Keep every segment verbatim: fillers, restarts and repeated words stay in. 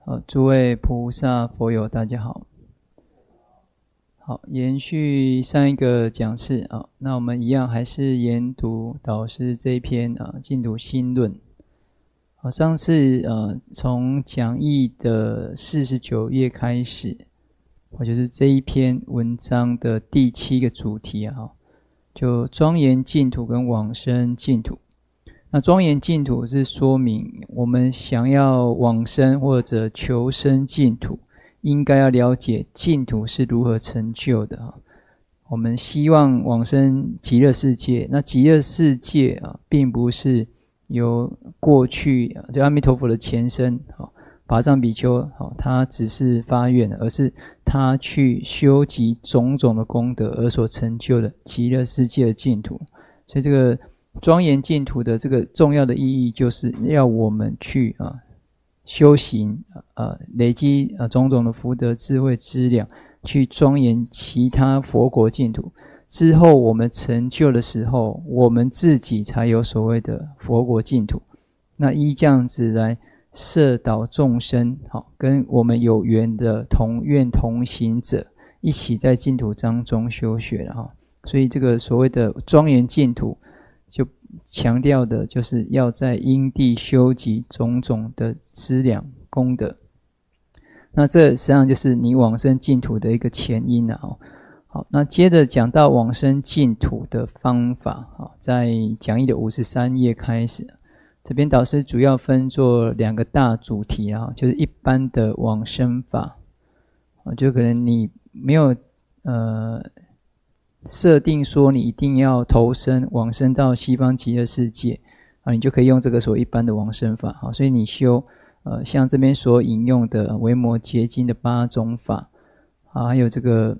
好，诸位菩萨佛友，大家好。好，延续上一个讲次啊，那我们一样还是研读导师这一篇啊《净土心论》。好，上次呃从讲义的四十九页开始，我就是这一篇文章的第七个主题啊，就庄严净土跟往生净土。那庄严净土是说明我们想要往生或者求生净土，应该要了解净土是如何成就的。我们希望往生极乐世界，那极乐世界啊，并不是由过去就阿弥陀佛的前身法藏比丘他只是发愿，而是他去修集种种的功德而所成就的极乐世界的净土。所以这个庄严净土的这个重要的意义，就是要我们去啊修行，呃累积啊种种的福德智慧资粮，去庄严其他佛国净土。之后我们成就的时候，我们自己才有所谓的佛国净土。那依这样子来摄导众生，好，跟我们有缘的同愿同行者一起在净土当中修学了哈。所以这个所谓的庄严净土，就强调的就是要在因地修集种种的资粮功德。那这实际上就是你往生净土的一个前因啊。好，那接着讲到往生净土的方法，在讲义的五十三页开始，这边导师主要分作两个大主题啊，就是一般的往生法，就可能你没有呃设定说你一定要投生往生到西方极乐世界啊，你就可以用这个所谓一般的往生法。好，所以你修呃像这边所引用的维摩诘经的八种法啊，还有这个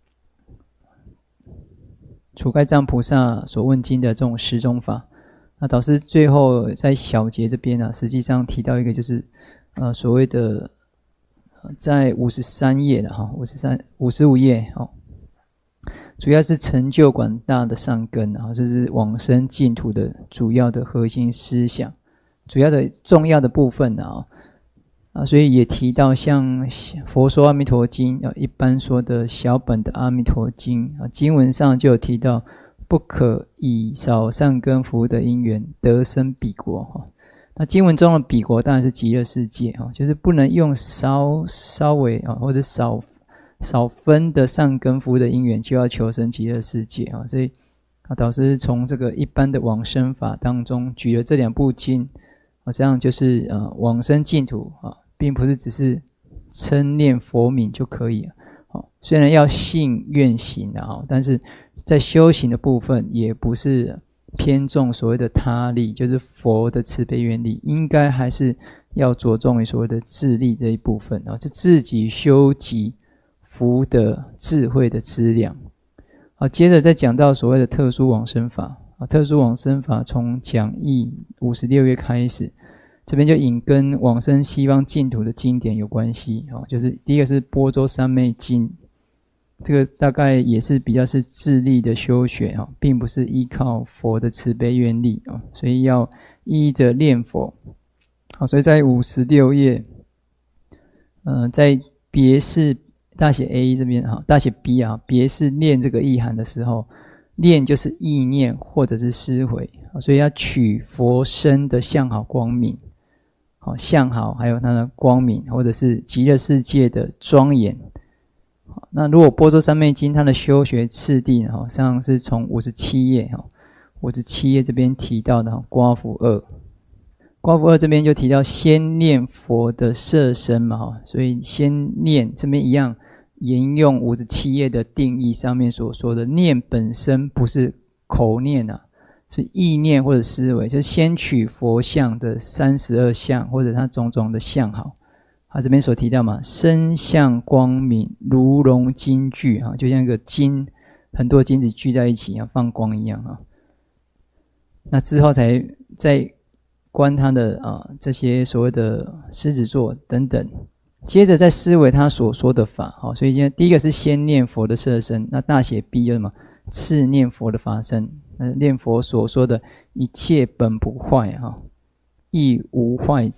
楚盖藏菩萨所问经的这种十种法。那导师最后在小节这边啊，实际上提到一个就是呃所谓的在五十三页了哈，五十三、五十五页哦，主要是成就广大的善根啊，这是往生净土的主要的核心思想，主要的重要的部分啊啊，所以也提到像佛说阿弥陀经啊，一般说的小本的阿弥陀经啊，经文上就有提到不可以少善根福的因缘得生彼国哈。那经文中的彼国当然是极乐世界哈，就是不能用稍稍微啊或者少少分的善根福的因缘就要求生极乐世界啊。所以啊，导师从这个一般的往生法当中举了这两部经，好像就是呃往生净土啊，并不是只是称念佛名就可以了。好，虽然要信愿行啊，但是在修行的部分也不是偏重所谓的他力，就是佛的慈悲愿力，应该还是要着重于所谓的自力这一部分啊，就自己修集福德智慧的资粮。好，接着再讲到所谓的特殊往生法啊，特殊往生法从讲义五十六页开始，这边就引跟往生西方净土的经典有关系啊，就是第一个是般舟三昧经，这个大概也是比较是自力的修学啊，并不是依靠佛的慈悲愿力啊，所以要依着念佛。好，所以在五十六页，嗯、呃，在别释大写 A 这边哈，大写 B 啊，别释念这个意涵的时候，念就是意念或者是思维，所以要取佛身的相好光明。好，相好还有它的光明，或者是极乐世界的庄严。那如果般舟三昧经它的修学次第呢，像是从五十七页五十七页这边提到的刮符二，刮符二这边就提到先念佛的色身嘛，所以先念这边一样沿用五十七页的定义上面所说的，念本身不是口念啊，是意念或者思维，就是先取佛像的三十二相或者它种种的相好。他这边所提到嘛，身相光明如融金聚，就像一个金很多金子聚在一起放光一样。那之后才再观他的啊这些所谓的狮子座等等，接着再思维他所说的法。好，所以今天第一个是先念佛的色身，那大写 B 就是什么？次念佛的法身，那念佛所说的一切本不坏哈，亦无坏者。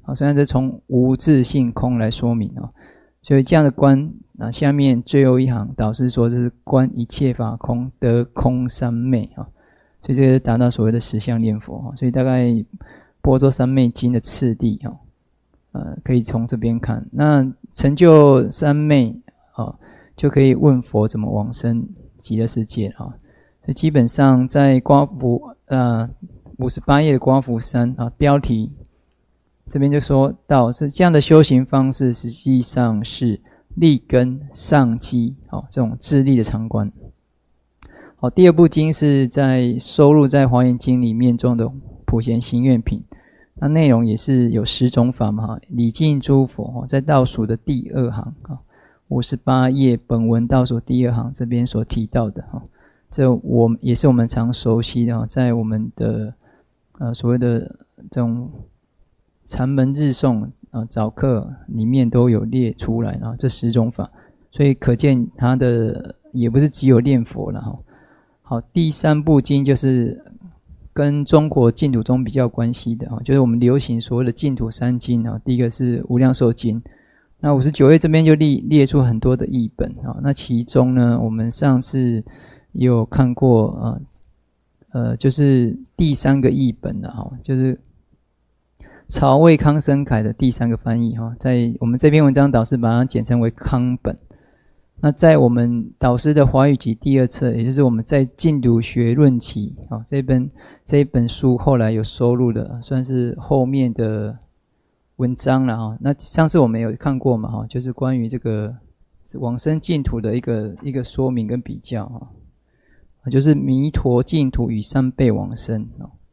好，虽然这从无自性空来说明哦，所以这样的观啊，下面最后一行导师说这是观一切法空得空三昧啊，所以这个达到所谓的实相念佛啊，所以大概般舟三昧经的次第啊，呃，可以从这边看。那成就三昧啊，就可以问佛怎么往生极乐世界啊。所以基本上在刮福呃五十八页的刮福三啊，标题这边就说到是这样的修行方式，实际上是立根上基，哦，这种自立的常观。好，第二部经是在收录在华严经里面中的普贤行愿品，那内容也是有十种法嘛，礼敬诸佛，在倒数的第二行啊，五十八页本文倒数第二行这边所提到的哈，这我也是我们常熟悉的，在我们的呃所谓的这种禅门日诵啊早课里面都有列出来啊，这十种法，所以可见它的也不是只有念佛了哈。好，第三部经就是跟中国净土中比较有关系的，就是我们流行所谓的净土三经。第一个是无量寿经，那五十九页这边就列列出很多的译本，那其中呢我们上次也有看过呃呃就是第三个译本的，就是曹魏康生凯的第三个翻译，在我们这篇文章导师把它简称为康本。那在我们导师的华语集第二册，也就是我们在净土学论集这本这一本书后来有收录的，算是后面的文章了。那上次我们有看过嘛，就是关于这个往生净土的一个一个说明跟比较，就是弥陀净土与三倍往生。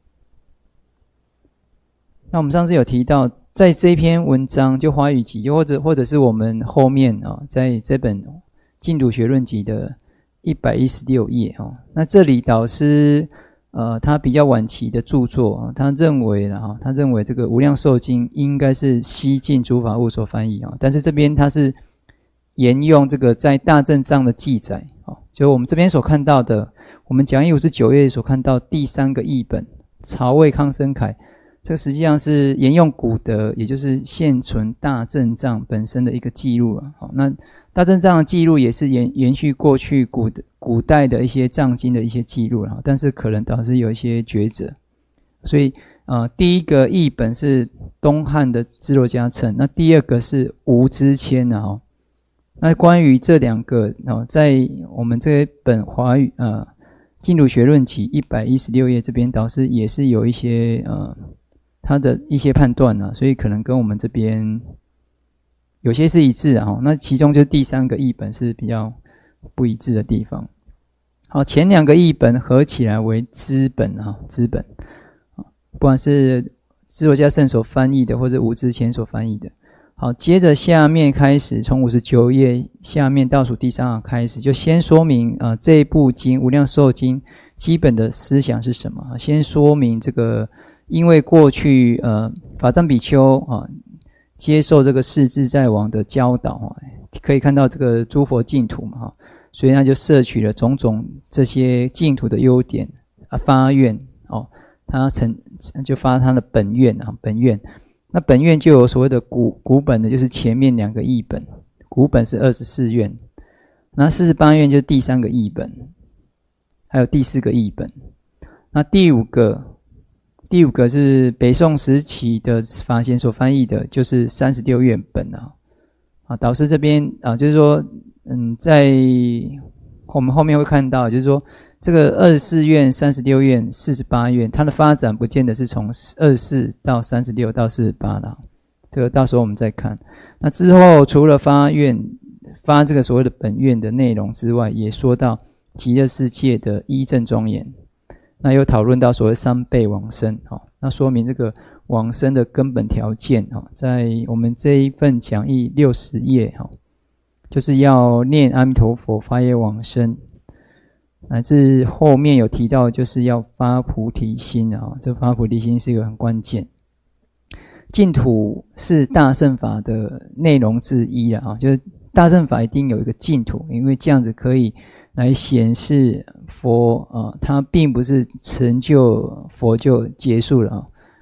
那我们上次有提到，在这篇文章就华语集，就或者或者是我们后面在这本净土学论集的一百一十六页，那这里导师呃他比较晚期的著作，他认为啦，他认为这个无量寿经应该是西晋诸法悟所翻译，但是这边他是沿用这个在大正藏的记载，就我们这边所看到的，我们讲义五十九页所看到第三个译本曹魏康生凯，这个实际上是沿用古德，也就是现存大正藏本身的一个记录啊。好，那大正藏的记录也是延延续过去古古代的一些藏经的一些记录了，但是可能导致有一些抉择，所以呃，第一个译本是东汉的支罗迦谶，那第二个是吴之谦啊。那关于这两个哦，在我们这本华语呃净土学论集一百一十六页这边，导师也是有一些呃。他的一些判断啊，所以可能跟我们这边有些是一致啊，那其中就第三个译本是比较不一致的地方。好，前两个译本合起来为资本啊，资本，不管是支罗迦谶所翻译的，或者吴之谦所翻译的。好，接着下面开始，从五十九页下面倒数第三行开始，就先说明啊、呃、这一部经无量寿经基本的思想是什么。先说明这个。因为过去呃法藏比丘啊接受这个世自在王的教导啊，可以看到这个诸佛净土嘛，所以他就摄取了种种这些净土的优点啊，发愿哦，他成就发他的本愿啊，本愿。那本愿就有所谓的古古本的，就是前面两个译本，古本是二十四愿，那四十八愿就是第三个译本，还有第四个译本，那第五个。第五个是北宋时期的法贤所翻译的，就是三十六愿本啊。啊，导师这边啊，就是说，嗯，在我们后面会看到，就是说，这个二十四愿、三十六愿、四十八愿，它的发展不见得是从二十四到三十六到四十八啦。这个到时候我们再看。那之后除了发愿、发这个所谓的本愿的内容之外，也说到极乐世界的依正庄严。那又讨论到所谓三倍往生，那说明这个往生的根本条件，在我们这一份讲义六十页，就是要念阿弥陀佛发业往生，乃至后面有提到就是要发菩提心，这发菩提心是一个很关键。净土是大乘法的内容之一，就是大乘法一定有一个净土，因为这样子可以来显示佛啊，他并不是成就佛就结束了啊。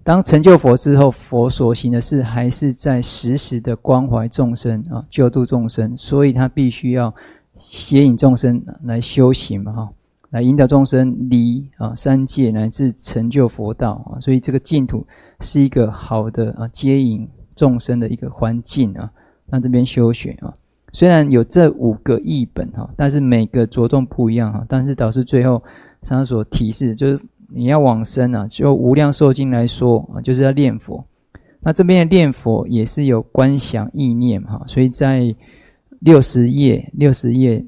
当成就佛之后，佛所行的事还是在时时的关怀众生啊，救度众生，所以他必须要接引众生来修行嘛，哈，来引导众生离啊三界乃至成就佛道啊，所以这个净土是一个好的啊接引众生的一个环境啊，那这边修学啊，虽然有这五个译本哈，但是每个着重不一样哈，但是导师最后他所提示就是你要往生啊，就无量寿经来说啊，就是要念佛。那这边的念佛也是有观想意念哈，所以在六十页六十页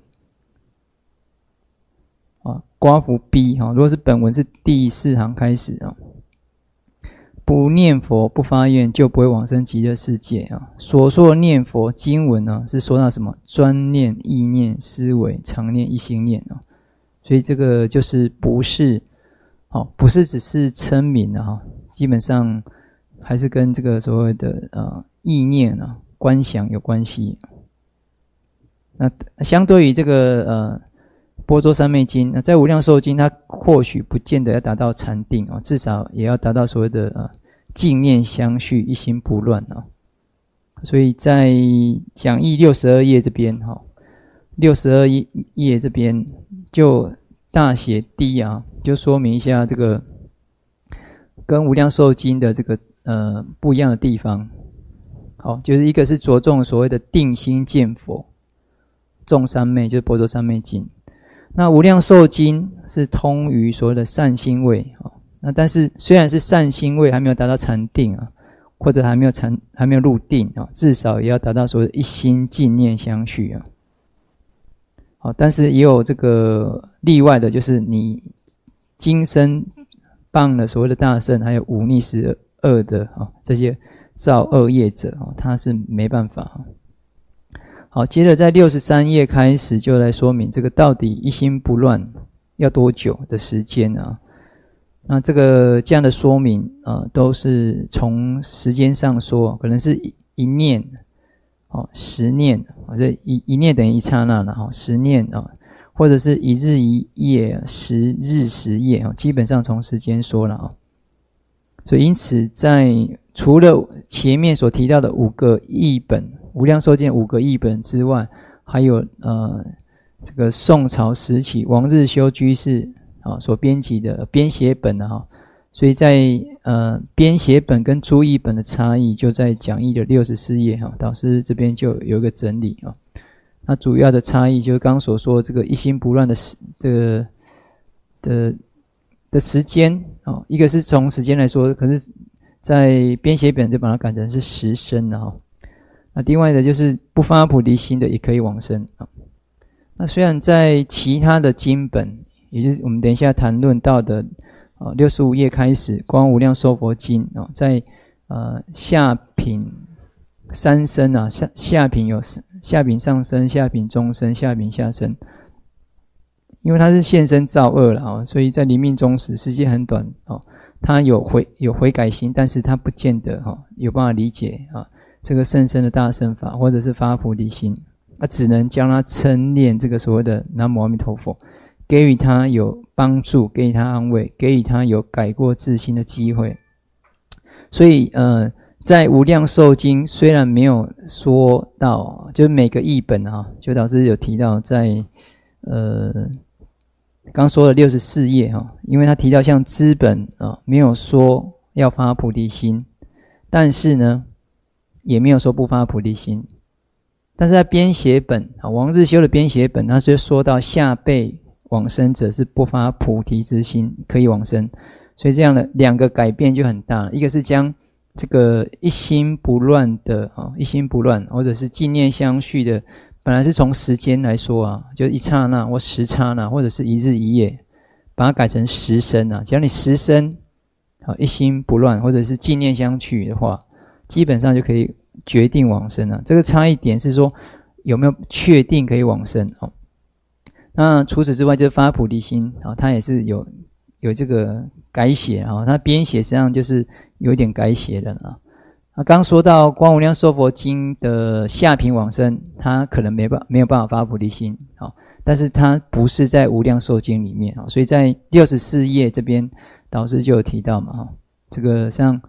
啊，刮符 B 哈，如果是本文是第四行开始啊，不念佛不发愿就不会往生极乐世界啊。所说的念佛经文呢，是说到什么？专念、意念、思维、常念、一心念啊。所以这个就是不是。好，不是只是称名啊，基本上还是跟这个所谓的呃意念啊、观想有关系。那相对于这个呃般舟三昧经，那在无量寿经，它或许不见得要达到禅定啊，至少也要达到所谓的呃净念相续、一心不乱啊。所以在讲义六十二页这边哈，六十二页这边就大写 D 啊。就说明一下这个跟无量寿经的这个呃不一样的地方。好，就是一个是着重所谓的定心见佛，众三昧就是般舟三昧经。那无量寿经是通于所谓的善心位啊。那但是虽然是善心位还没有达到禅定啊，或者还没有禅还没有入定啊，至少也要达到所谓的一心净念相续啊。好，但是也有这个例外的，就是你今生谤了所谓的大圣，还有忤逆十恶的啊，这些造恶业者啊，他是没办法。好，接着在六十三页开始就来说明这个到底一心不乱要多久的时间啊？那这个这样的说明啊，都是从时间上说，可能是一一念，哦，十念，或者一一念等于一刹那了哈，十念啊。或者是一日一夜、十日十夜，基本上从时间说了啊。所以因此在除了前面所提到的五个译本无量寿经五个译本之外，还有呃这个宋朝时期王日修居士啊所编辑的编写本的哈。所以在呃编写本跟注译本的差异，就在讲义的六十四页哈，导师这边就有一个整理啊。那主要的差异就是刚刚所说的这个一心不乱的时这个的的时间哦，一个是从时间来说，可是在编写本就把它改成是时生的哈。那另外的就是不发菩提心的也可以往生啊。那虽然在其他的经本，也就是我们等一下谈论到的啊六十五页开始《观无量寿佛经》啊，在呃下品三生啊，下下品有下品上生、下品中生、下品下生，因为他是现身造恶了啊，所以在临命终时，时间很短哦，他有悔有悔改心，但是他不见得哈有办法理解啊这个甚深的大乘法，或者是发菩提心，他只能将他称念这个所谓的南无阿弥陀佛，给予他有帮助，给予他安慰，给予他有改过自新的机会。所以呃。在无量寿经虽然没有说到，就是每个译本啊，就导师有提到在呃刚说的六十四页啊，因为他提到像资本啊，没有说要发菩提心，但是呢也没有说不发菩提心。但是在编写本啊，王日修的编写本，他就说到下辈往生者是不发菩提之心可以往生，所以这样的两个改变就很大了，一个是将这个一心不乱的啊，一心不乱，或者是净念相续的，本来是从时间来说啊，就一刹那或十刹那，或者是一日一夜，把它改成十生啊。只要你十生啊一心不乱，或者是净念相续的话，基本上就可以决定往生啊。这个差异点是说有没有确定可以往生啊？那除此之外，就是发菩提心啊，它也是有有这个改写啊，它编写实际上就是有一点改写的啦。那刚说到《观无量寿佛经》的下品往生，他可能没办没有办法发菩提心啊，但是他不是在无量寿经里面啊，所以在六十四页这边导师就有提到嘛哈，这个像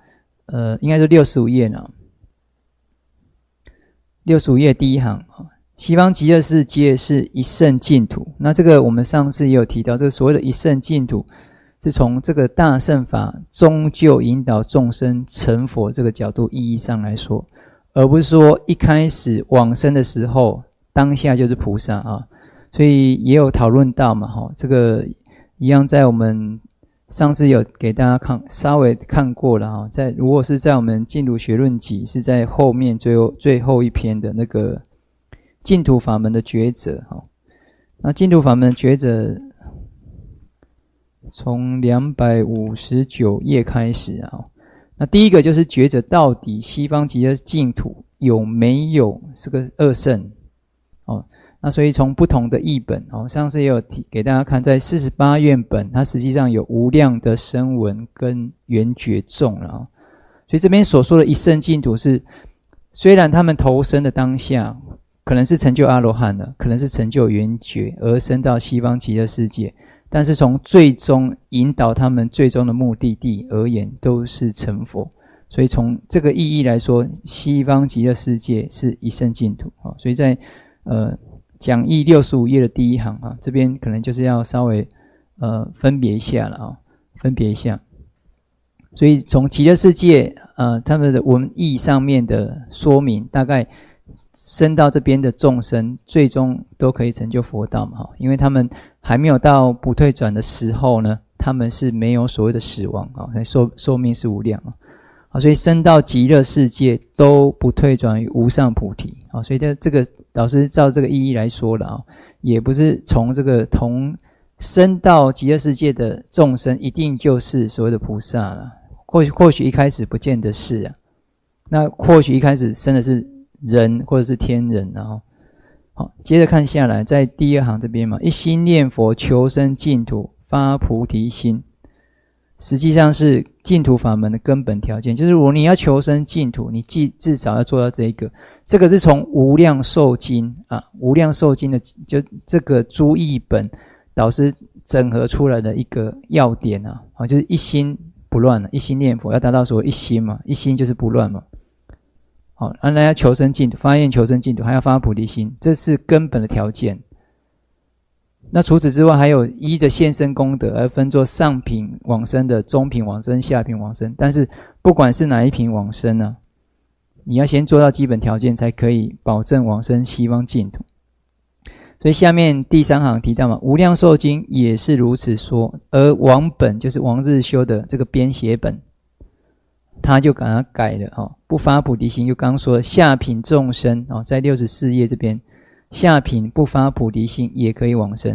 呃，应该说六十五页呢，六十五页第一行，西方极乐世界是一圣净土。那这个我们上次也有提到，这个所谓的一圣净土，是从这个大乘法终究引导众生成佛这个角度意义上来说，而不是说一开始往生的时候，当下就是菩萨啊。所以也有讨论到嘛，哈，这个一样在我们上次有给大家看，稍微看过了哈。在如果是在我们净土学论集，是在后面最后最后一篇的那个净土法门的抉择哈。那净土法门的抉择，从两百五十九页开始啊。那第一个就是抉择到底西方极乐净土有没有这个二圣哦。那所以从不同的译本哦，上次也有提给大家看，在四十八愿本，它实际上有无量的声闻跟缘觉众了哦。所以这边所说的一圣净土是，虽然他们投生的当下可能是成就阿罗汉了，可能是成就缘觉而生到西方极乐世界，但是从最终引导他们最终的目的地而言，都是成佛。所以从这个意义来说，西方极乐世界是一圣净土哦。所以在呃。讲义六十五页的第一行啊，这边可能就是要稍微呃分别一下了啊，分别一下。所以从极乐世界呃他们的文义上面的说明，大概升到这边的众生，最终都可以成就佛道嘛，因为他们还没有到不退转的时候呢，他们是没有所谓的死亡啊，所以寿寿命是无量啊。好，所以升到极乐世界都不退转于无上菩提啊，所以这这个老师照这个意义来说了啊，也不是从这个同升到极乐世界的众生一定就是所谓的菩萨了，或许或许一开始不见得是啊，那或许一开始升的是人或者是天人，然后好，接着看下来，在第二行这边嘛，一心念佛求生净土，发菩提心。实际上是净土法门的根本条件，就是如果你要求生净土，你至少要做到这个。这个是从无量寿经啊，无量寿经的就这个诸译本导师整合出来的一个要点啊，啊就是一心不乱，一心念佛，要达到所谓一心嘛，一心就是不乱嘛。好，让大家求生净土，发愿求生净土，还要发菩提心，这是根本的条件。那除此之外，还有依着现身功德而分作上品往生的、中品往生、下品往生。但是不管是哪一品往生呢、啊，你要先做到基本条件，才可以保证往生西方净土。所以下面第三行提到嘛，无量寿经也是如此说，而王本就是王日修的这个编写本，他就把它改了哦，不发菩提心，就刚刚说的下品众生哦，在六十四页这边。下品不发菩提心也可以往生。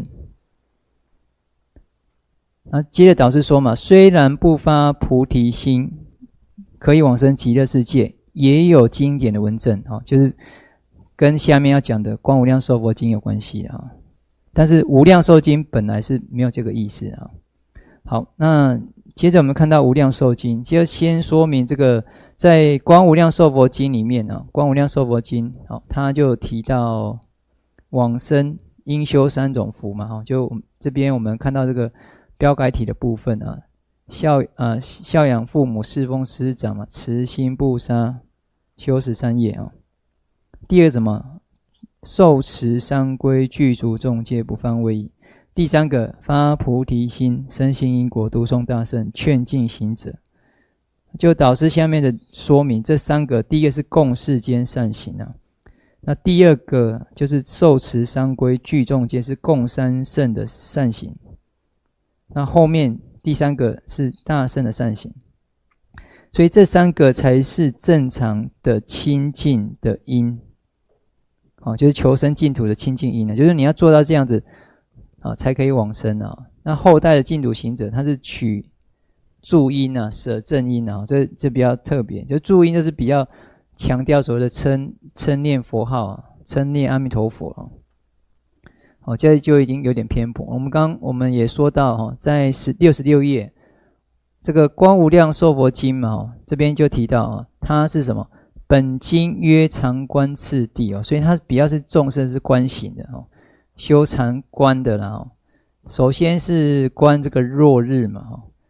那接着导师说嘛，虽然不发菩提心可以往生极乐世界，也有经典的文证啊，就是跟下面要讲的《观无量寿佛经》有关系的啊。但是《无量寿经》本来是没有这个意思啊。好，那接着我们看到《无量寿经》，就先说明这个在《观无量寿佛经》里面啊，《观无量寿佛经》好，他就提到。往生应修三种福嘛，就这边我们看到这个标改体的部分啊，孝啊孝养父母，侍奉师长嘛，慈心不杀，修十三业啊。第二什么？受持三规，具足众戒，不犯威仪。第三个发菩提心，深信因果，读诵大乘，劝进行者。就导师下面的说明，这三个，第一个是共世间善行啊。那第二个就是受持三规，具众戒，是共三乘的善行。那后面第三个是大乘的善行，所以这三个才是正常的清净的因，哦，就是求生净土的清净因呢，就是你要做到这样子啊，才可以往生啊。那后代的净土行者，他是取助因啊，舍正因啊，这这比较特别，就助因就是比较。强调所谓的称称念佛号啊，称念阿弥陀佛啊，好，这就已经有点偏颇。我们刚我们也说到哈，在六十六页这个《观无量寿佛经》嘛，这边就提到啊，它是什么？本经曰常观次第哦，所以它比较是众生是观行的哦，修常观的啦哦。首先是观这个落日嘛哈，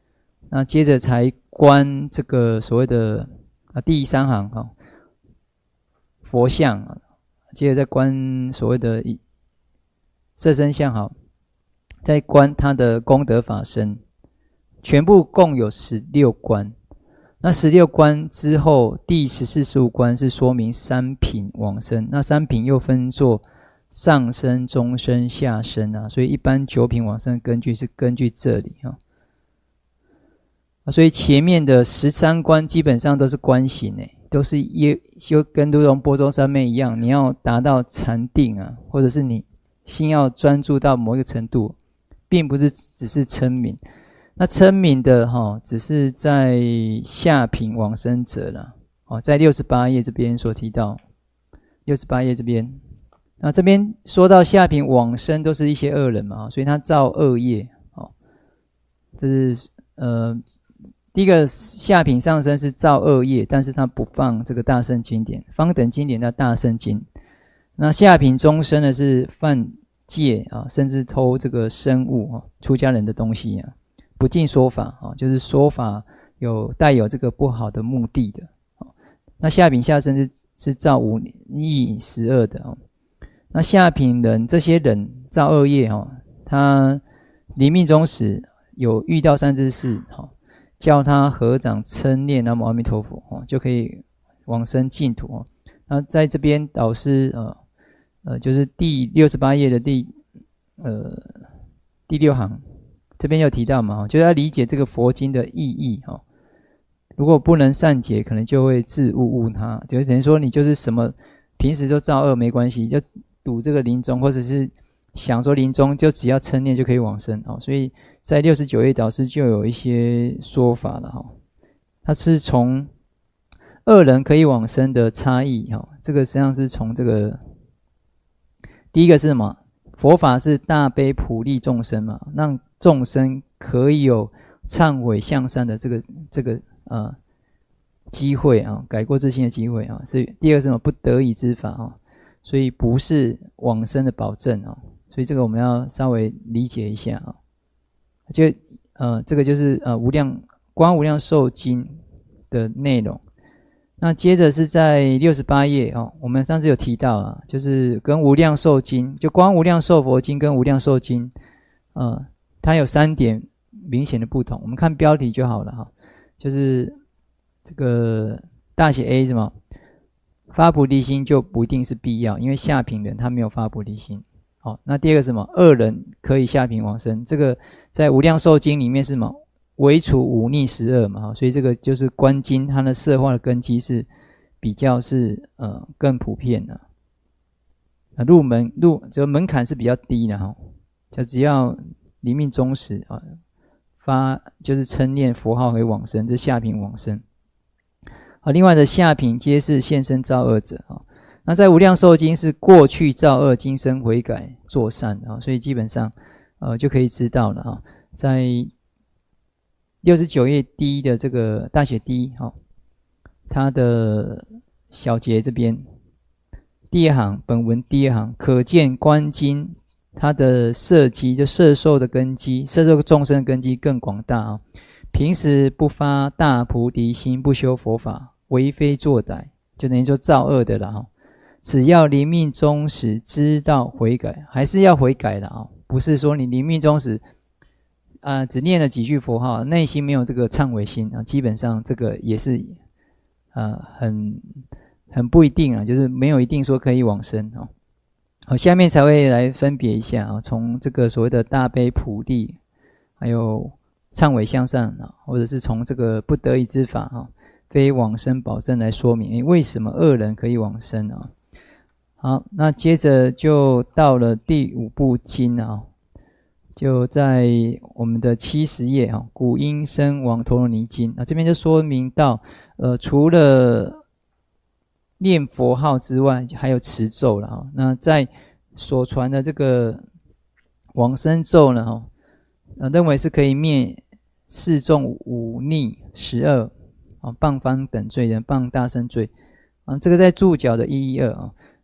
那接着才观这个所谓的啊第三行哈、哦、佛像啊，接着再观所谓的色身相好，再观他的功德法身，全部共有十六观。那十六观之后，第十四、十五观是说明三品往生。那三品又分作上生、中生、下生啊，所以一般九品往生的根据是根据这里啊。所以前面的十三观基本上都是观行诶，都是也就跟如同波州三昧一样，你要达到禅定啊，或者是你心要专注到某一个程度，并不是只是称名。那称名的哈、哦，只是在下品往生者啦。哦，在六十八页这边所提到，六十八页这边，那这边说到下品往生都是一些恶人嘛，所以他造恶业。哦，这是呃第一个下品上生是造恶业，但是他不放这个大乘经典，方等经典的大乘经。那下品中生呢是犯戒啊，甚至偷这个生物啊，出家人的东西啊。不尽说法啊，就是说法有带有这个不好的目的的。那下品下生是是造五逆十恶的。那下品人这些人造恶业哈，他临命终时有遇到三知识哈，叫他合掌称念南无阿弥陀佛哦，就可以往生净土哦。那在这边导师呃呃就是第六十八页的第呃第六行。这边有提到嘛，就要理解这个佛经的意义哈。如果不能善解，可能就会自误误他，就等于说你就是什么平时就造恶没关系，就赌这个临终，或者是想说临终就只要称念就可以往生哦。所以在六十九页导师就有一些说法了哈。他是从恶人可以往生的差异哈，这个实际上是从这个第一个是什么？佛法是大悲普利众生嘛，让众生可以有忏悔向善的这个这个呃机会啊，改过自新的机会啊。所以第二个是什么？不得已之法啊，所以不是往生的保证啊。所以这个我们要稍微理解一下啊。就呃这个就是呃无量观无量寿经的内容。那接着是在六十八页哦，我们上次有提到啊，就是跟无量寿经，就光无量寿佛经跟无量寿经，呃，它有三点明显的不同。我们看标题就好了哈，就是这个大写 A 是吗？发菩提心就不一定是必要，因为下品人他没有发菩提心。好，那第二个是什么？恶人可以下品往生，这个在无量寿经里面是什么？唯除五逆十恶嘛，所以这个就是观经它的摄化的根基是比较是呃更普遍的。啊，入门入这个门槛是比较低的哈，就只要临命终时啊发就是称念佛号为往生，这下品往生。好，另外的下品皆是现身造恶者啊。那在无量寿经是过去造恶，今生悔改做善啊，所以基本上呃就可以知道了啊，在六十九页第一的这个大写第一哈，它的小节这边第一行本文第一行，可见观经它的摄基就摄受的根基，摄受众生的根基更广大啊。平时不发大菩提心，不修佛法，为非作歹，就等于说造恶的了哈。只要临命终时知道悔改，还是要悔改的啊，不是说你临命终时啊、呃，只念了几句佛号，内心没有这个忏悔心啊，基本上这个也是呃很很不一定啊，就是没有一定说可以往生哦。好，下面才会来分别一下啊，从这个所谓的大悲普利，还有忏悔向善啊，或者是从这个不得已之法啊，非往生保证来说明，诶，为什么恶人可以往生啊？好，那接着就到了第五部经啊。就在我们的七十页啊，古音声王陀罗尼经啊，这边就说明到，呃，除了念佛号之外，还有持咒了啊。那在所传的这个往生咒呢，哈，呃，认为是可以灭四众五逆十恶啊，谤方等罪人，谤大乘罪啊。这个在注脚的一一二啊。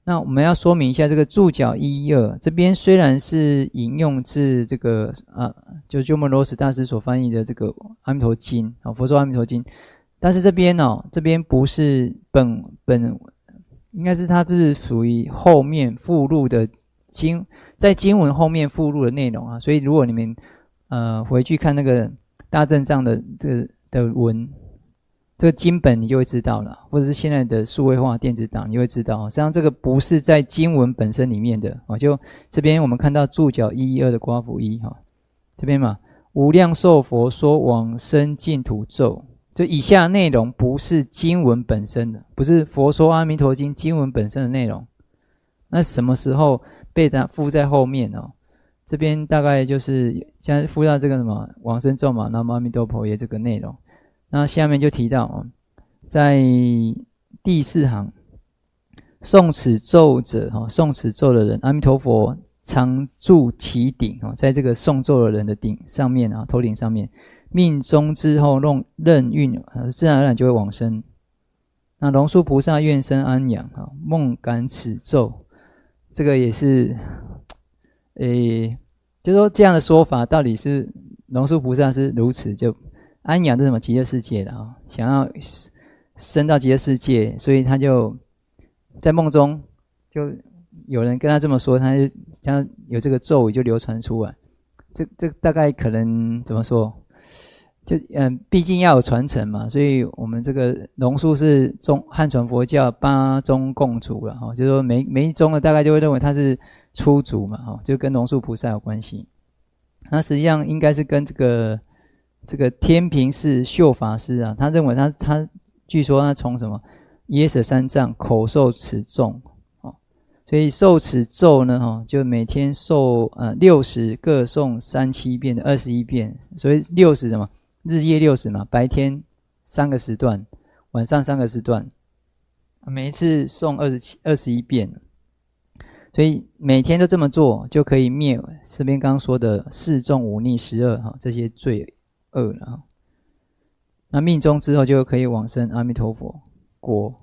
那我们要说明一下这个注脚一一二，这边虽然是引用自这个啊，就鸠摩罗什大师所翻译的这个阿弥陀经啊，佛说阿弥陀经，但是这边哦，这边不是本本，应该是它是属于后面附录的经，在经文后面附录的内容啊，所以如果你们呃回去看那个大正藏的这个的文。这个经本你就会知道了，或者是现在的数位化电子档，你会知道，实际上这个不是在经文本身里面的哦。就这边我们看到注脚一一二的刮符一哈，这边嘛，无量寿佛说往生净土咒，就以下内容不是经文本身的，不是佛说阿弥陀经经文本身的内容。那什么时候被它附在后面哦？这边大概就是现在附到这个什么往生咒嘛，南无阿弥陀佛耶这个内容。那下面就提到哦，在第四行，诵此咒者哈，诵此咒的人，阿弥陀佛常住其顶哦，在这个诵咒的人的顶上面啊，头顶上面，命终之后弄任运，自然而然就会往生。那龙树菩萨愿生安养啊，梦感此咒，这个也是，诶，就是说这样的说法到底是龙树菩萨是如此就。安养是什么极乐世界的啊？想要升到极乐世界，所以他就在梦中，就有人跟他这么说，他就他有这个咒语就流传出来。这这大概可能怎么说？就嗯，毕竟要有传承嘛，所以我们这个龙树是中汉传佛教八宗共祖了哈，就是说每每一宗的大概就会认为他是初祖嘛哈，就跟龙树菩萨有关系。那实际上应该是跟这个。这个天平寺秀法师啊，他认为他他据说他从什么耶舍三藏口授此咒哦，所以受此咒呢，哈，就每天受呃六十各诵三七遍的二十一遍，所以六十什么日夜六十嘛，白天三个时段，晚上三个时段，每一次诵二十七二十一遍，所以每天都这么做，就可以灭这边刚刚说的四重五逆十二哈这些罪。恶了，那命中之后就可以往生阿弥陀佛国。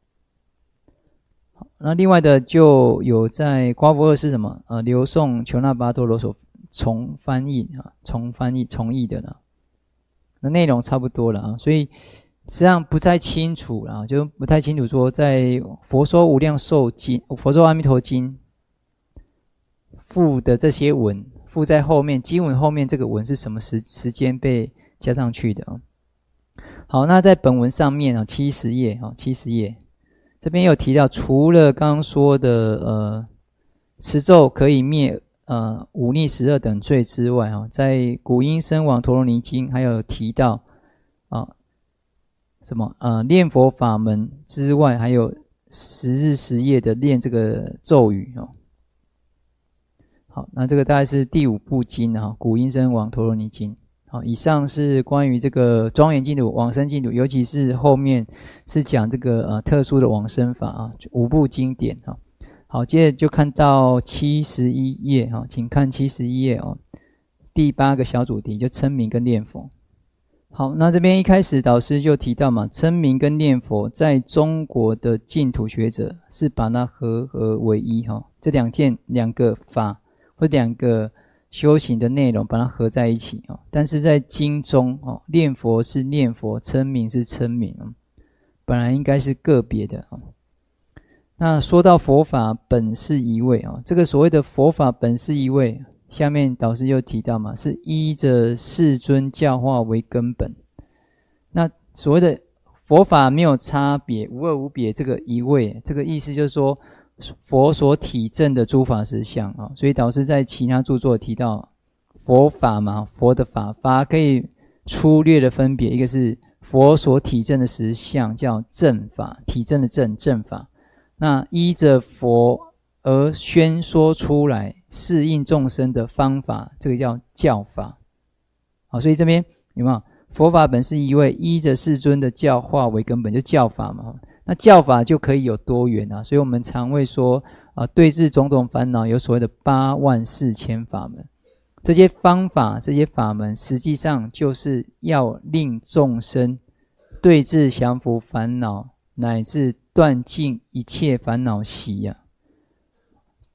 好，那另外的就有在刮符二是什么？呃，刘宋求那跋陀罗所重翻译啊，重翻译重译的了。那内容差不多了啊，所以实际上不太清楚了，就不太清楚说在佛说无量寿经、佛说阿弥陀经附的这些文。附在后面经文后面这个文是什么时时间被加上去的啊？好，那在本文上面啊，七十页啊，七十页这边有提到，除了刚刚说的呃持咒可以灭呃五逆十二等罪之外啊，在古音声王陀罗尼经还有提到啊什么呃念佛法门之外，还有十日十夜的念这个咒语哦。好，那这个大概是第五部经啊，古音声王陀罗尼经。好，以上是关于这个庄严净土、往生净土，尤其是后面是讲这个呃特殊的往生法啊，五部经典啊。好，接着就看到七十一页啊，请看七十一页哦，第八个小主题就称名跟念佛。好，那这边一开始导师就提到嘛，称名跟念佛在中国的净土学者是把它合合为一哈，这两件两个法。或两个修行的内容把它合在一起哦，但是在经中哦，念佛是念佛，称名是称名哦，本来应该是个别的哦。那说到佛法本是一位哦，这个所谓的佛法本是一位，下面导师又提到嘛，是依着世尊教化为根本。那所谓的佛法没有差别，无二无别，这个一位，这个意思就是说。佛所体证的诸法实相啊，所以导师在其他著作提到佛法嘛，佛的法法可以粗略的分别，一个是佛所体证的实相叫正法，体证的正正法，那依着佛而宣说出来适应众生的方法，这个叫教法。好，所以这边有没有佛法本是一位，依着世尊的教化为根本，就教法嘛。那教法就可以有多元啊，所以我们常会说啊，对治种种烦恼有所谓的八万四千法门，这些方法这些法门实际上就是要令众生对治降伏烦恼，乃至断尽一切烦恼习啊。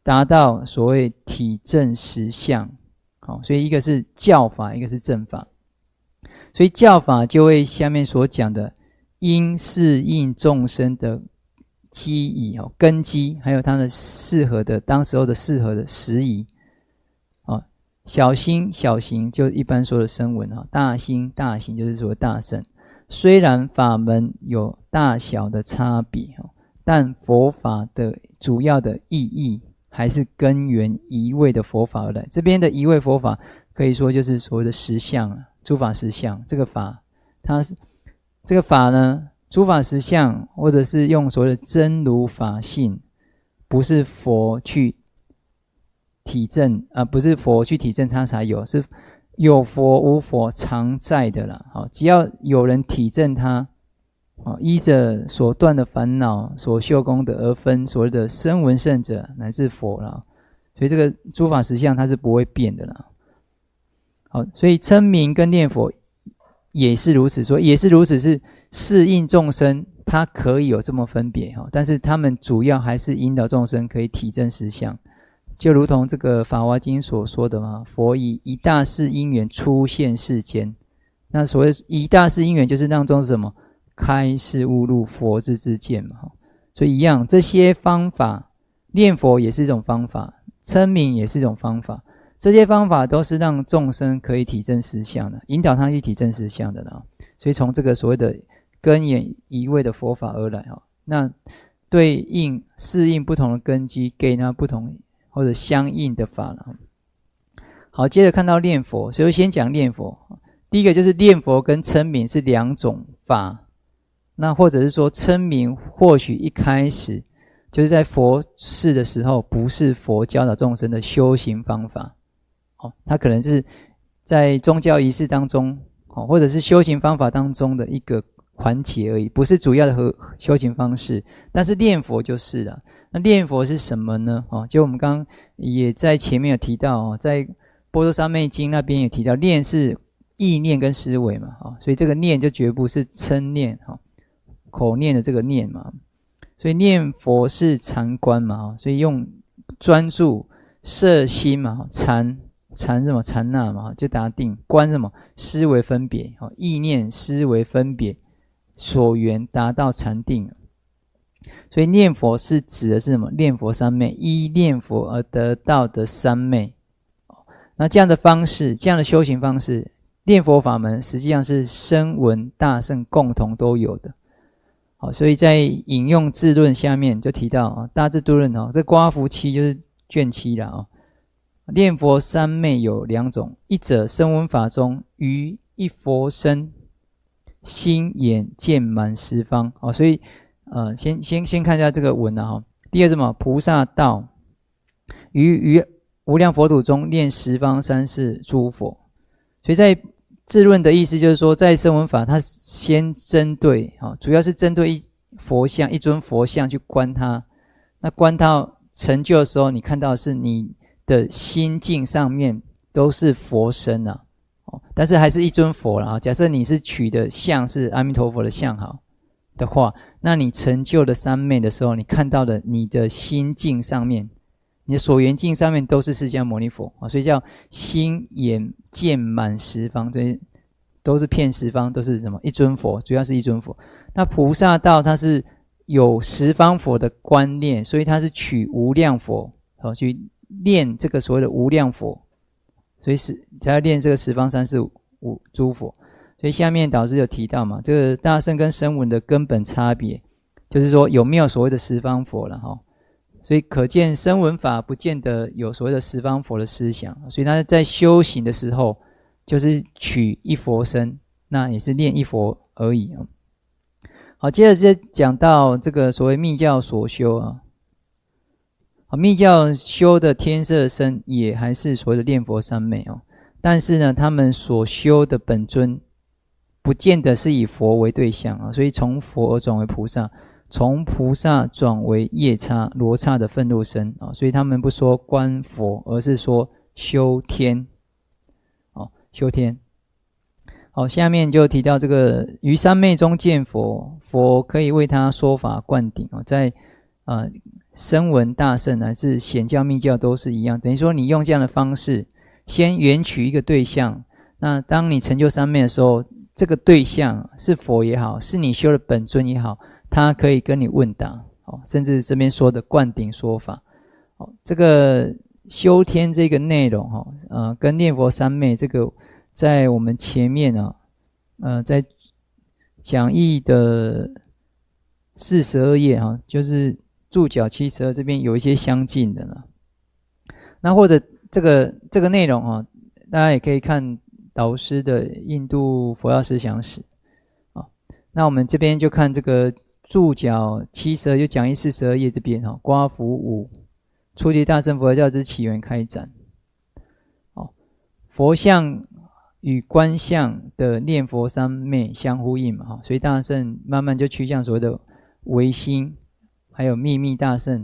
达到所谓体证实相。好，所以一个是教法，一个是正法。所以教法就会下面所讲的因适应众生的基仪、哦、根基，还有它的适合的当时候的适合的时宜、哦、小心小行就一般说的声闻、哦、大心大行就是所谓大乘。虽然法门有大小的差别、哦、但佛法的主要的意义还是根源一味的佛法而来。这边的一味佛法可以说就是所谓的实相、啊、诸法实相。这个法它是这个法呢，诸法实相，或者是用所谓的真如法性，不是佛去体证，呃，不是佛去体证它才有，是有佛无佛常在的啦。好，只要有人体证它，好，依着所断的烦恼、所修功德而分所谓的声闻圣者乃至佛啦。所以这个诸法实相它是不会变的啦。好，所以称名跟念佛也是如此，说也是如此，是适应众生，它可以有这么分别，但是他们主要还是引导众生可以体证实相，就如同这个《法华经》所说的嘛，佛以一大事因缘出现世间。那所谓一大事因缘，就是让众生什么开示悟入佛之之见嘛。所以一样，这些方法，念佛也是一种方法，称名也是一种方法。这些方法都是让众生可以体证实相的，引导他去体证实相的啦。所以从这个所谓的根源一味的佛法而来，那对应适应不同的根基，给他不同或者相应的法了。好，接着看到念佛，所以先讲念佛。第一个就是念佛跟称名是两种法，那或者是说称名或许一开始就是在佛世的时候，不是佛教导众生的修行方法。哦，它可能是在宗教仪式当中，哦，或者是修行方法当中的一个环节而已，不是主要的和修行方式。但是念佛就是了。那念佛是什么呢？哦，就我们刚刚也在前面有提到，哦，在波罗三昧经那边也提到，念是意念跟思维嘛，哦，所以这个念就绝不是称念，哦，口念的这个念嘛。所以念佛是禅观嘛，哦，所以用专注摄心嘛，禅禅什么禅那嘛，就达定。观什么思维分别，意念思维分别所缘达到禅定。所以念佛是指的是什么？念佛三昧，依念佛而得到的三昧。那这样的方式，这样的修行方式，念佛法门实际上是声闻大乘共同都有的。好，所以在引用智论下面就提到，大智度论，这刮符七就是卷七啦。念佛三昧有两种，一者声闻法中于一佛身，心眼见满十方。哦，所以呃，先先先看一下这个文啊。第二什么？菩萨道于于无量佛土中念十方三世诸佛。所以在智论的意思就是说，在声闻法，它先针对，哦，主要是针对一佛像，一尊佛像去观它。那观到成就的时候，你看到的是你的心境上面都是佛身啊，哦，但是还是一尊佛啦。假设你是取的像是阿弥陀佛的像好的话，那你成就的三昧的时候，你看到的你的心境上面，你的所缘境上面都是释迦牟尼佛，哦，所以叫心眼见满十方，这都是遍十方，都是什么？一尊佛，主要是一尊佛。那菩萨道它是有十方佛的观念，所以它是取无量佛，哦，去练这个所谓的无量佛，所以是才要练这个十方三世五诸佛。所以下面导师有提到嘛，这个大乘跟声闻的根本差别，就是说有没有所谓的十方佛了哈。所以可见声闻法不见得有所谓的十方佛的思想，所以他在修行的时候，就是取一佛身，那也是练一佛而已。好，接着再讲到这个所谓密教所修啊。好，密教修的天色身也还是所谓的念佛三昧哦，但是呢，他们所修的本尊不见得是以佛为对象啊，所以从佛而转为菩萨，从菩萨转为夜叉罗刹的愤怒身啊，所以他们不说观佛，而是说修天，哦，修天。好，下面就提到这个于三昧中见佛，佛可以为他说法灌顶哦，在呃声闻大乘乃至显教密教都是一样，等于说你用这样的方式先缘取一个对象，那当你成就三昧的时候，这个对象是佛也好，是你修的本尊也好，他可以跟你问答，甚至这边说的灌顶说法，这个修天这个内容呃，跟念佛三昧这个在我们前面啊，呃，在讲义的四十二页哈，就是注脚七十二这边有一些相近的了。那或者这个这个内容啊，大家也可以看导师的《印度佛教思想史》啊。那我们这边就看这个注脚七十二，就讲义四十二页这边哈，刮符五初级大乘佛教之起源开展。哦，佛像与观相的念佛三昧相呼应嘛，所以大乘慢慢就趋向所谓的唯心，还有秘密大乘。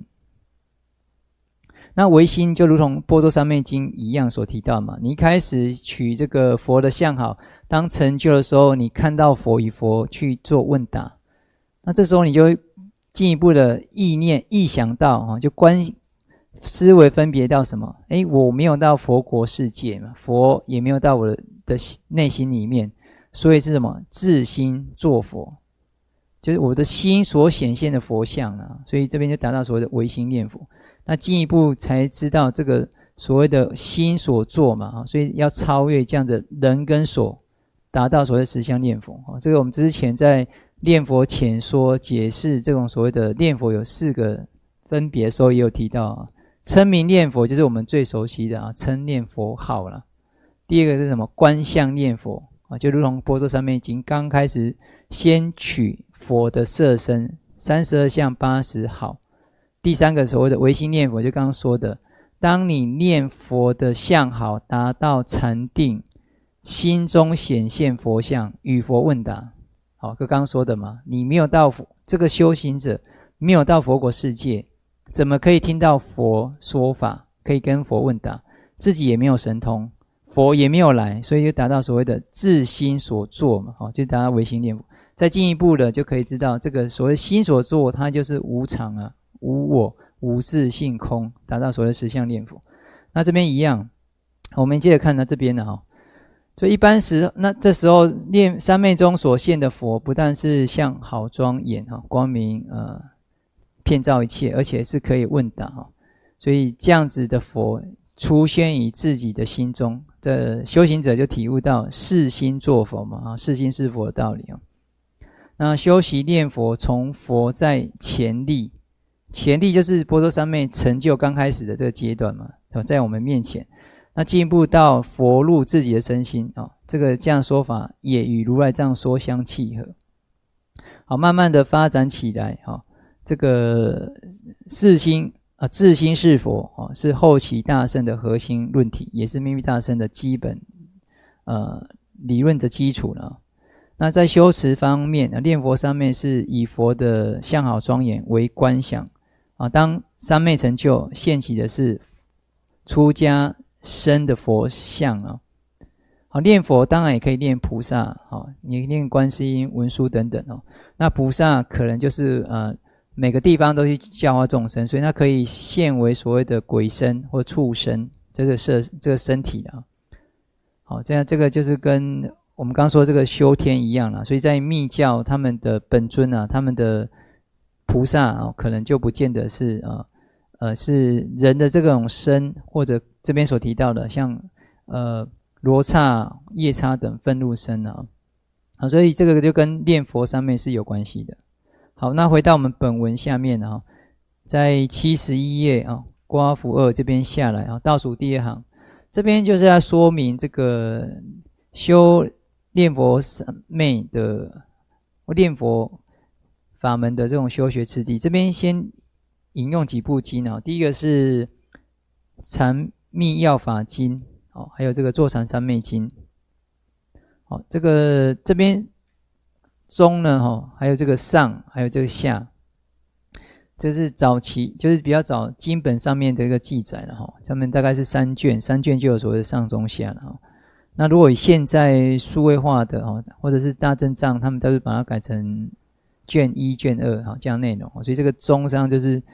那唯心就如同《般若三昧经》一样所提到嘛，你一开始取这个佛的相好，当成就的时候，你看到佛与佛去做问答，那这时候你就会进一步的意念意想到，就观思维分别到什么？诶，我没有到佛国世界嘛，佛也没有到我的的内心里面，所以是什么？自心作佛，就是我的心所显现的佛像啊，所以这边就达到所谓的唯心念佛。那进一步才知道这个所谓的心所作嘛，所以要超越这样的人跟所，达到所谓的实相念佛。这个我们之前在念佛浅说解释这种所谓的念佛有四个分别的时候也有提到啊，称名念佛就是我们最熟悉的啊，称念佛号啦。第二个是什么？观相念佛啊，就如同《般若三昧经》刚开始先取佛的色身，三十二相八十好。第三个所谓的唯心念佛，就刚刚说的，当你念佛的相好达到禅定，心中显现佛像，与佛问答。好，就刚刚说的嘛，你没有到佛，这个修行者没有到佛国世界，怎么可以听到佛说法，可以跟佛问答？自己也没有神通，佛也没有来，所以就达到所谓的自心所作嘛，就达到唯心念佛。再进一步的就可以知道，这个所谓心所作，它就是无常啊，无我，无自性空，达到所谓的实相念佛。那这边一样，我们接着看到这边的哈，所以一般时，那这时候念三昧中所现的佛，不但是相好庄严哈，光明呃遍照一切，而且是可以问答哈。所以这样子的佛出现于自己的心中，这修行者就体悟到是心作佛嘛，是心是佛的道理啊。那修习念佛，从佛在前立，前立就是般若三昧成就刚开始的这个阶段嘛，在我们面前。那进一步到佛入自己的身心啊，这个这样说法也与如来这样说相契合。好，慢慢的发展起来啊，这个四心啊，自心是佛啊，是后期大乘的核心论体，也是秘密大乘的基本呃理论的基础了。那在修持方面，念佛三昧是以佛的相好庄严为观想啊。当三昧成就，现起的是出家身的佛像啊。好，念佛当然也可以念菩萨，好，你念观世音、文殊等等哦。那菩萨可能就是呃每个地方都去教化众生，所以它可以现为所谓的鬼身或畜生这个身这个身体啊。好，这样这个就是跟我们刚刚说这个修天一样啦，所以在密教他们的本尊啊，他们的菩萨啊，可能就不见得是呃呃是人的这种身，或者这边所提到的像呃罗刹、夜叉等愤怒身啊，啊，所以这个就跟念佛三昧是有关系的。好，那回到我们本文下面啊，在七十一页啊，刮符二这边下来啊，倒数第二行，这边就是要说明这个修念佛三昧的念佛法门的这种修学次第，这边先引用几部经啊。第一个是禅密要法经，哦，还有这个坐禅三昧经。好，这个这边中呢，哈，还有这个上，还有这个下，这是早期就是比较早经本上面的一个记载了哈。上面大概是三卷，三卷就有所谓的上中下了哈。那如果以现在数位化的哦，或者是大正藏，他们都是把它改成卷一、卷二哈这样内容，所以这个中上就是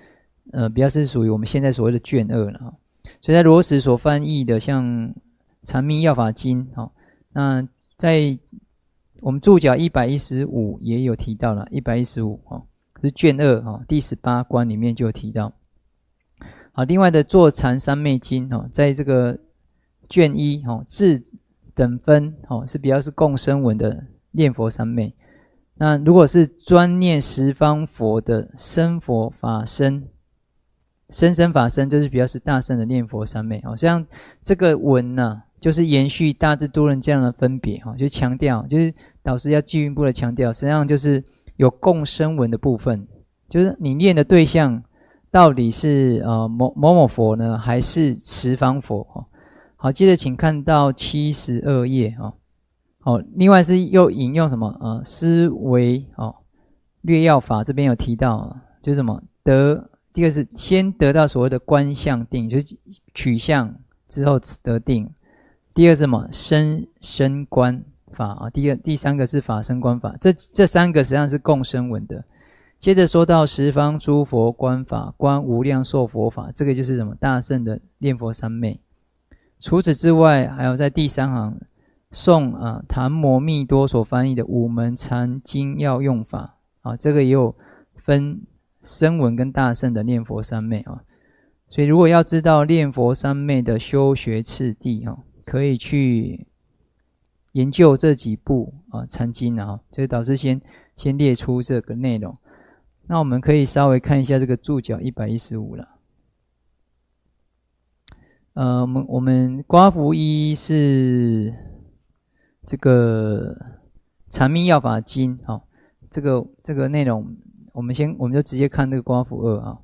呃，比较是属于我们现在所谓的卷二了哈。所以在罗什所翻译的像《禅密要法经》哈，那在我们注脚一百一十五也有提到了，一百一十五哈是卷二哈第十八关里面就有提到。好，另外的坐禅三昧经哈，在这个卷一哈字等分哈是比较是共生文的念佛三昧。那如果是专念十方佛的生佛法身，生生法身，这是比较是大乘的念佛三昧。好，像这个文呢、啊，就是延续大智度论这样的分别哈，就强调，就是导师要进一步的强调，实际上就是有共生文的部分，就是你念的对象到底是呃某某某佛呢，还是十方佛？哈，好，接着请看到七十二页哈。好，另外是又引用什么？呃，思维哦，略要法这边有提到，就是什么得，第一个是先得到所谓的观相定，就是取相之后得定；第二是什么身身观法啊；第二第三个是法身观法，这这三个实际上是共生文的。接着说到十方诸佛观法，观无量寿佛法，这个就是什么大乘的念佛三昧。除此之外，还有在第三行。宋啊，昙摩密多所翻译的五门禅经要用法啊，这个也有分声闻跟大乘的念佛三昧啊。所以如果要知道念佛三昧的修学次第啊，可以去研究这几部啊禅经啊。这个导师先先列出这个内容。那我们可以稍微看一下这个注脚一百一十五了。呃，我们我们刮胡一是。这个禅密要法经，好、哦，这个这个内容，我们先我们就直接看这个刮胡二啊。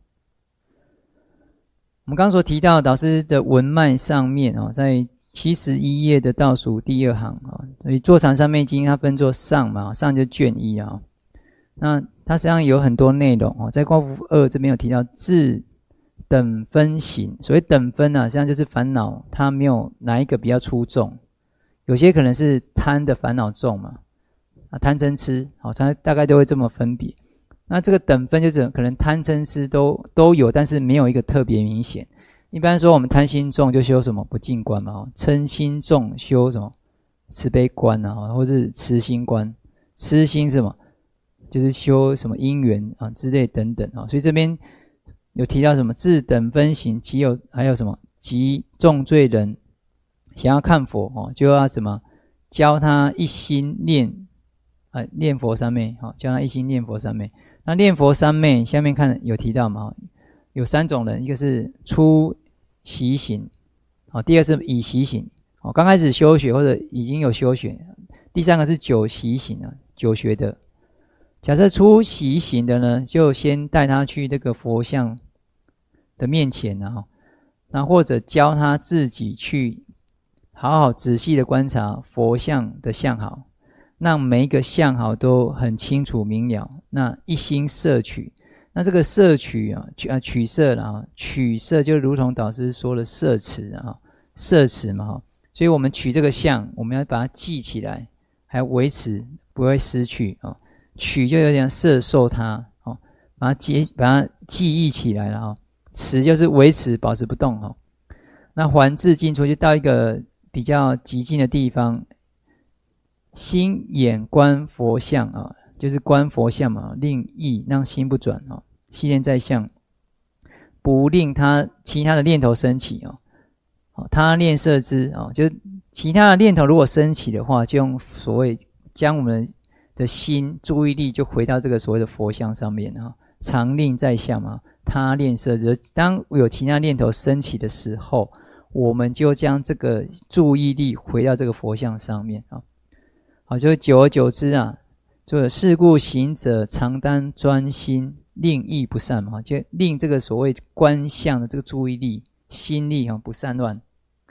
我们刚刚所提到导师的文脉上面啊、哦，在七十一页的倒数第二行啊、哦，所以坐禅三昧经它分作上嘛，上就卷一啊、哦。那它实际上有很多内容哦，在刮胡二这边有提到自等分行，所谓等分啊，实际上就是烦恼它没有哪一个比较出众。有些可能是贪的烦恼重嘛，啊贪嗔痴，好，它大概都会这么分别。那这个等分就是可能贪嗔痴都都有，但是没有一个特别明显。一般说我们贪心重就修什么不净观嘛，嗔心重修什么慈悲观啊，或是慈心观。痴心是什么？就是修什么因缘啊之类等等啊。所以这边有提到什么自等分行，即有还有什么即重罪人。想要看佛哦，就要怎么教他一心念，呃，念佛三昧，好、哦，教他一心念佛三昧。那念佛三昧，下面看有提到嘛，有三种人，一个是初习行，好、哦，第二是已习行，哦，刚开始修学或者已经有修学，第三个是久习行啊，久学的。假设初习行的呢，就先带他去这个佛像的面前啊，那或者教他自己去。好好仔细的观察佛像的相好，让每一个相好都很清楚明了。那一心摄取，那这个摄取啊，取啊取摄了啊，取摄就如同导师说的摄持啊，摄持嘛哈。所以我们取这个相，我们要把它记起来，还要维持，不会失去啊。取就有点摄受它哦，把它记把它记忆起来了哈。持就是维持，保持不动哈。那还至进出就到一个。比较极近的地方，心眼观佛像啊，就是观佛像嘛，令意让心不转啊，系念在相，不令他其他的念头升起啊，他念摄之啊，就是其他的念头如果升起的话，就用所谓将我们的心注意力就回到这个所谓的佛像上面啊，常令在相嘛，他念摄之，当有其他念头升起的时候。我们就将这个注意力回到这个佛像上面啊，好，就久而久之啊，这是故行者常当专心，令意不散嘛，就令这个所谓观相的这个注意力、心力啊不散乱。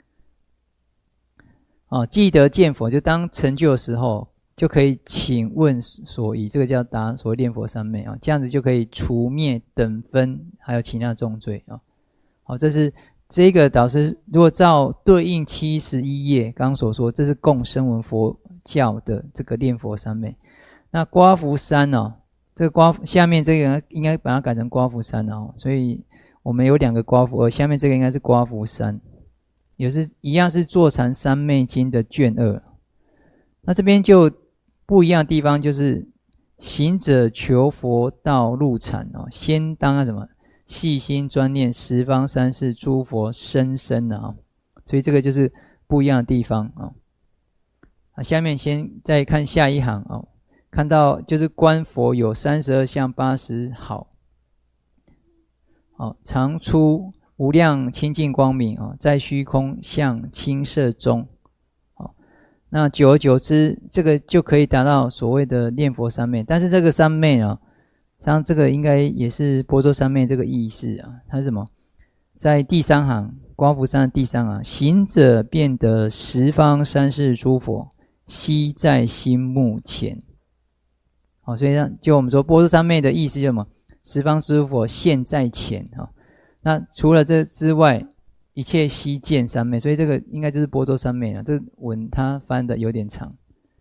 啊，记得见佛，就当成就的时候，就可以请问所以，这个叫答所谓念佛三昧啊，这样子就可以除灭等分还有其他重罪啊。好，这是。这个导师如果照对应七十一页刚刚所说，这是共声闻佛教的这个念佛三昧。那刮胡三哦，这个刮下面这个应该把它改成刮胡三哦，所以我们有两个刮符二，下面这个应该是刮符三，也是一样是坐禅三昧经的卷二。那这边就不一样的地方就是行者求佛道入禅哦，先当啊什么细心专念十方三世诸佛深深啊，所以这个就是不一样的地方啊。啊，下面先再看下一行哦，看到就是观佛有三十二相八十好，哦，常出无量清净光明哦，在虚空相清色中。那久而久之，这个就可以达到所谓的念佛三昧。但是这个三昧啊，像这个应该也是般舟三昧这个意思啊。它是什么？在第三行刮符三的第三行，行者便得十方三世诸佛悉在心目前。好，所以就我们说般舟三昧的意思就是什么？十方诸佛现在前啊。那除了这之外，一切悉见三昧，所以这个应该就是般舟三昧了。这个文它翻的有点长。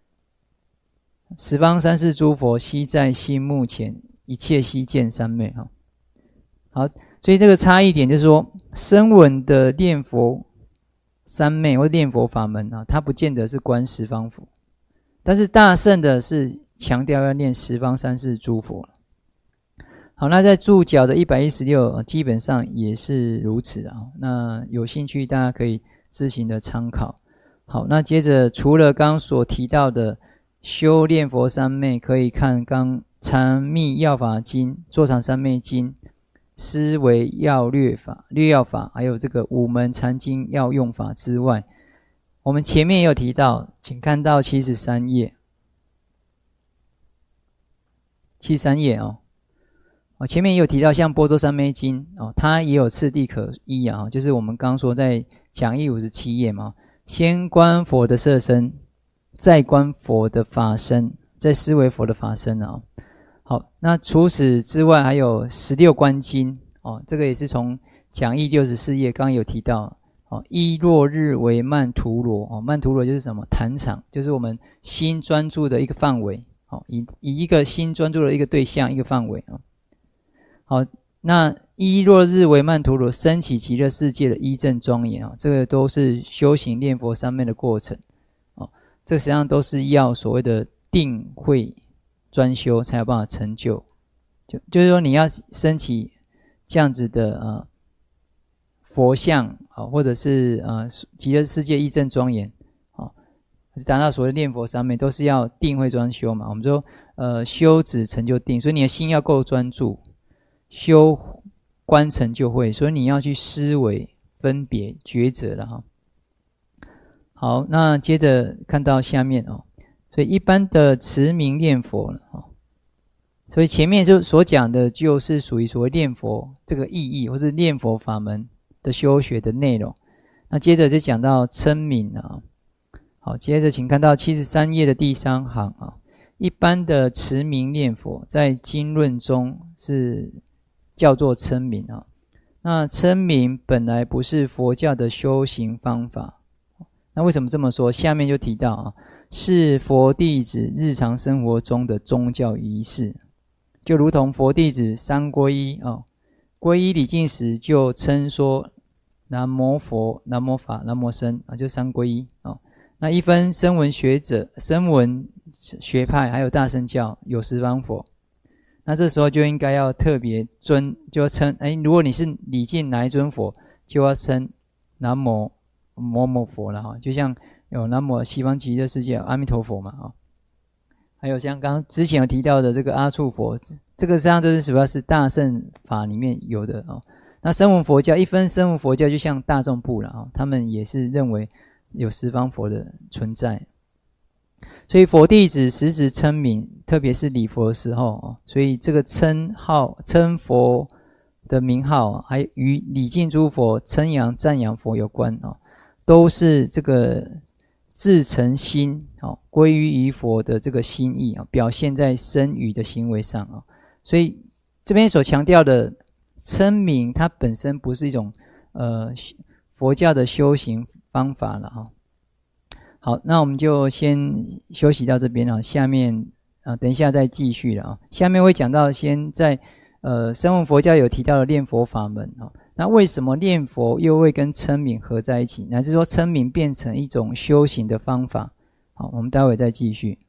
十方三世诸佛悉在心目前，一切悉见三昧哈。好，所以这个差异点就是说，声闻的念佛三昧或念佛法门啊，它不见得是观十方佛，但是大乘的是强调要念十方三世诸佛。好，那在注脚的一百一十六基本上也是如此啊。那有兴趣大家可以自行的参考。好，那接着除了刚刚所提到的修炼佛三昧，可以看刚禅密要法经、坐禅三昧经、思维要略法、略要法，还有这个五门禅经要用法之外，我们前面也有提到，请看到七十三页，七十三页哦。哦，前面也有提到，像般舟三昧经哦，它也有次第可依啊，就是我们刚刚说在讲义五十七页嘛，先观佛的色身，再观佛的法身，再思维佛的法身啊。好，那除此之外，还有十六观经哦，这个也是从讲义六十四页刚刚有提到哦，依落日为曼陀罗哦，曼陀罗就是什么？坛场，就是我们心专注的一个范围哦，以以一个心专注的一个对象一个范围啊。好，那依落日为曼陀罗，升起极乐世界的依正庄严啊，这个都是修行念佛三昧的过程哦。这实际上都是要所谓的定慧专修才有办法成就，就就是说你要升起这样子的呃佛像啊、哦，或者是呃极乐世界依正庄严啊，达到所谓念佛三昧，都是要定慧专修嘛。我们说呃修止成就定，所以你的心要够专注。修观成就会，所以你要去思维、分别、抉择了哈。好，那接着看到下面哦，所以一般的持名念佛了哦，所以前面就所讲的就是属于所谓念佛这个意义，或是念佛法门的修学的内容。那接着就讲到称名啊，好，接着请看到七十三页的第三行啊，一般的持名念佛在经论中是叫做称名啊，那称名本来不是佛教的修行方法，那为什么这么说？下面就提到啊，是佛弟子日常生活中的宗教仪式，就如同佛弟子三皈依啊，皈依礼敬时就称说南无佛、南无法、南无僧啊，就三皈依啊。那一分声闻学者、声闻学派还有大乘教有十方佛。那这时候就应该要特别尊，就要称，哎，如果你是礼敬哪一尊佛，就要称南无某某佛了哈。就像有南无西方极乐世界阿弥陀佛嘛啊，还有像刚刚之前有提到的这个阿处佛，这个实际上就是主要是大乘法里面有的哦。那声闻佛教一分声闻佛教，就像大众部了啊，他们也是认为有十方佛的存在。所以佛弟子时时称名，特别是礼佛的时候，所以这个称号称佛的名号，还与礼敬诸佛、称扬赞扬佛有关，都是这个自诚心归于于佛的这个心意，表现在身语的行为上。所以这边所强调的称名，它本身不是一种呃佛教的修行方法了哈。好，那我们就先休息到这边了，下面啊，等一下再继续了啊。下面会讲到，先在呃，声闻佛教有提到的念佛法门哦，那为什么念佛又会跟称名合在一起，乃至说称名变成一种修行的方法？好，我们待会再继续。